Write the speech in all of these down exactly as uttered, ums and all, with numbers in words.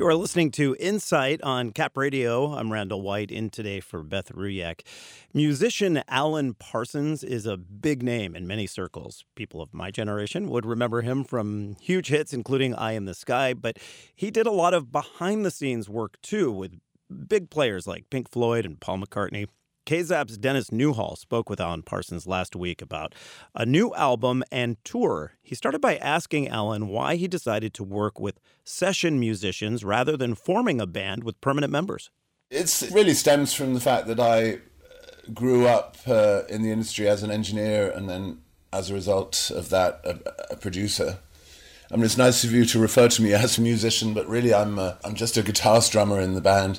You are listening to Insight on Cap Radio. I'm Randall White, in today for Beth Ruyak. Musician Alan Parsons is a big name in many circles. People of my generation would remember him from huge hits, including Eye in the Sky, but he did a lot of behind-the-scenes work, too, with big players like Pink Floyd and Paul McCartney. K Z A P's Dennis Newhall spoke with Alan Parsons last week about a new album and tour. He started by asking Alan why he decided to work with session musicians rather than forming a band with permanent members. It's, it really stems from the fact that I grew up uh, in the industry as an engineer and then, as a result of that, a, a producer. I mean, it's nice of you to refer to me as a musician, but really I'm uh, I'm just a guitar strummer in the band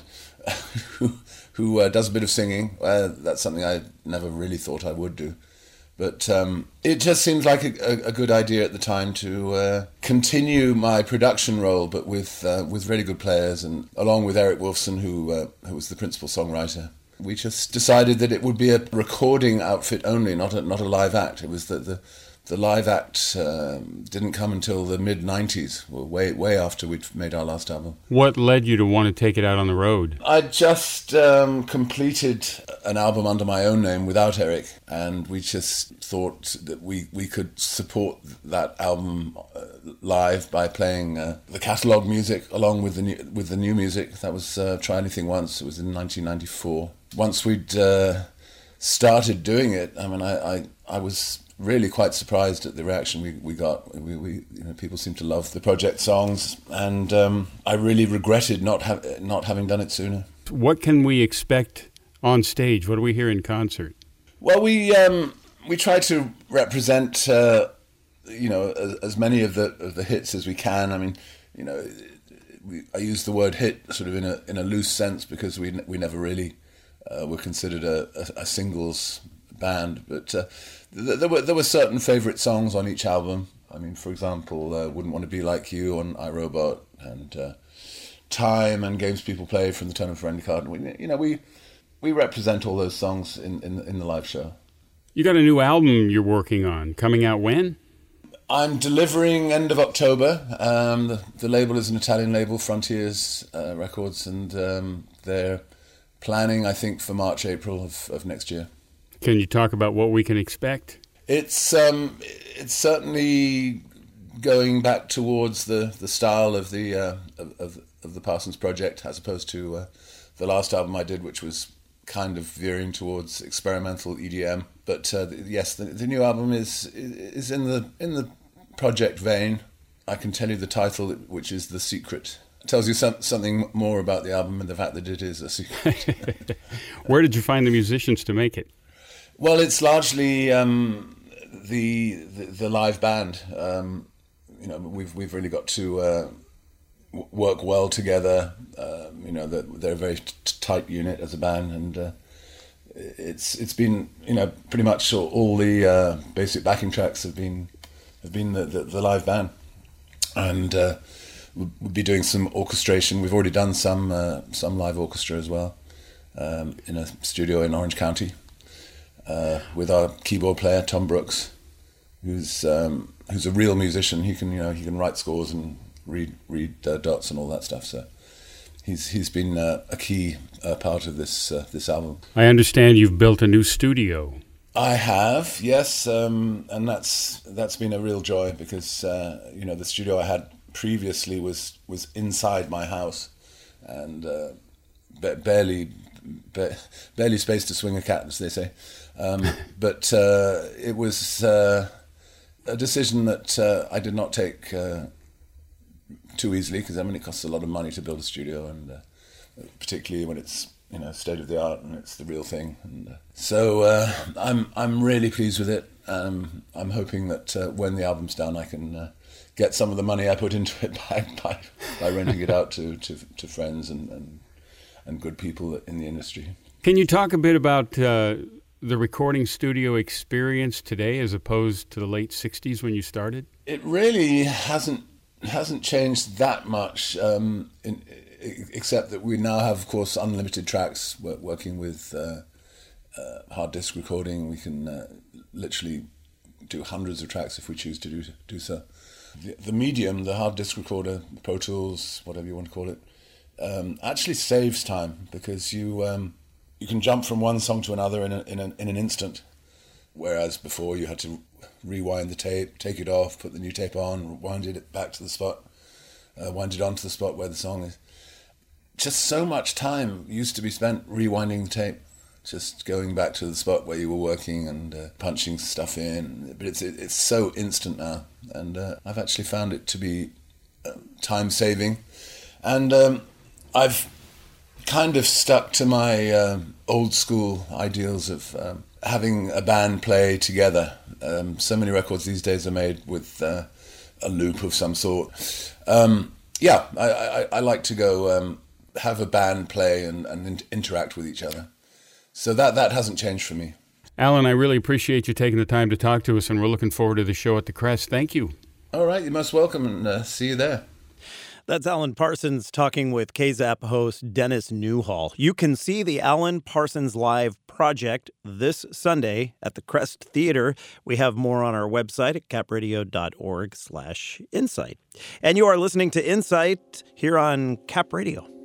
who who uh, does a bit of singing. Uh, that's something I never really thought I would do. But um, it just seems like a, a, a good idea at the time to uh, continue my production role, but with uh, with really good players, and along with Eric Wolfson, who uh, who was the principal songwriter. We just decided that it would be a recording outfit only, not a, not a live act. It was the the, the live act um, didn't come until the mid nineties, well, way way after we'd made our last album. What led you to want to take it out on the road? I just um, completed an album under my own name without Eric, and we just thought that we, we could support that album uh, live by playing uh, the catalogue music along with the new, with the new music. That was uh, Try Anything Once. It was in nineteen ninety-four. Once we'd uh, started doing it, I mean, I, I, I was really quite surprised at the reaction we, we got. We, we you know, people seemed to love the project songs, and um, I really regretted not ha- not having done it sooner. What can we expect on stage? What do we hear in concert? Well, we um, we try to represent uh, you know as, as many of the of the hits as we can. I mean, you know, we, I use the word hit sort of in a in a loose sense because we we never really uh, were considered a, a, a singles band, but uh, th- there were there were certain favourite songs on each album. I mean, for example, uh, "Wouldn't Want to Be Like You" on iRobot, and uh, "Time" and "Games People Play" from the Turner Friendly card. We, you know, we we represent all those songs in, in in the live show. You got a new album you're working on, coming out when? I'm delivering end of October. Um, the, the label is an Italian label, Frontiers uh, Records, and um, they're planning, I think, for March, April of, of next year. Can you talk about what we can expect? It's um, it's certainly going back towards the, the style of the uh, of, of the Parsons Project, as opposed to uh, the last album I did, which was kind of veering towards experimental E D M. But uh, yes, the, the new album is is in the in the project vein. I can tell you the title, which is The Secret. It tells you some, something more about the album and the fact that it is a secret. Where did you find the musicians to make it? Well, it's largely um, the, the the live band. Um, you know, we've we've really got to uh, work well together. Uh, you know, they're, they're a very t- tight unit as a band, and uh, it's it's been you know pretty much all, all the uh, basic backing tracks have been have been the, the, the live band, and uh, we'll, we'll be doing some orchestration. We've already done some uh, some live orchestra as well um, in a studio in Orange County. Uh, with our keyboard player Tom Brooks, who's um, who's a real musician. He can you know he can write scores and read read uh, dots and all that stuff. So he's he's been uh, a key uh, part of this uh, this album. I understand you've built a new studio. I have, yes, um, and that's that's been a real joy because uh, you know the studio I had previously was was inside my house, and uh, ba- barely ba- barely space to swing a cat, as they say. Um, but uh, it was uh, a decision that uh, I did not take uh, too easily, because I mean it costs a lot of money to build a studio, and uh, particularly when it's you know state of the art and it's the real thing. And uh, so uh, I'm I'm really pleased with it. Um, I'm hoping that uh, when the album's done, I can uh, get some of the money I put into it by by, by renting it out to, to, to friends and, and and good people in the industry. Can you talk a bit about uh, the recording studio experience today as opposed to the late sixties when you started? It really hasn't hasn't changed that much, um, in, except that we now have, of course, unlimited tracks. We're working with uh, uh, hard disk recording. We can uh, literally do hundreds of tracks if we choose to do do so. The, the medium, the hard disk recorder, Pro Tools, whatever you want to call it, um, actually saves time, because you um, you can jump from one song to another in a, in, a, in an instant, whereas before you had to rewind the tape, take it off, put the new tape on, wind it back to the spot, uh, wind it onto the spot where the song is. Just so much time used to be spent rewinding the tape, just going back to the spot where you were working and uh, punching stuff in. But it's it, it's so instant now, and uh, I've actually found it to be uh, time saving, and um, I've kind of stuck to my uh, old school ideals of um, having a band play together. Um, so many records these days are made with uh, a loop of some sort. Um, yeah, I, I, I like to go um, have a band play and, and in- interact with each other. So that that hasn't changed for me. Alan, I really appreciate you taking the time to talk to us, and we're looking forward to the show at the Crest. Thank you. All right, you're most welcome, and uh, see you there. That's Alan Parsons talking with K Z A P host Dennis Newhall. You can see the Alan Parsons Live project this Sunday at the Crest Theater. We have more on our website at capradio.org slash insight. And you are listening to Insight here on Cap Radio.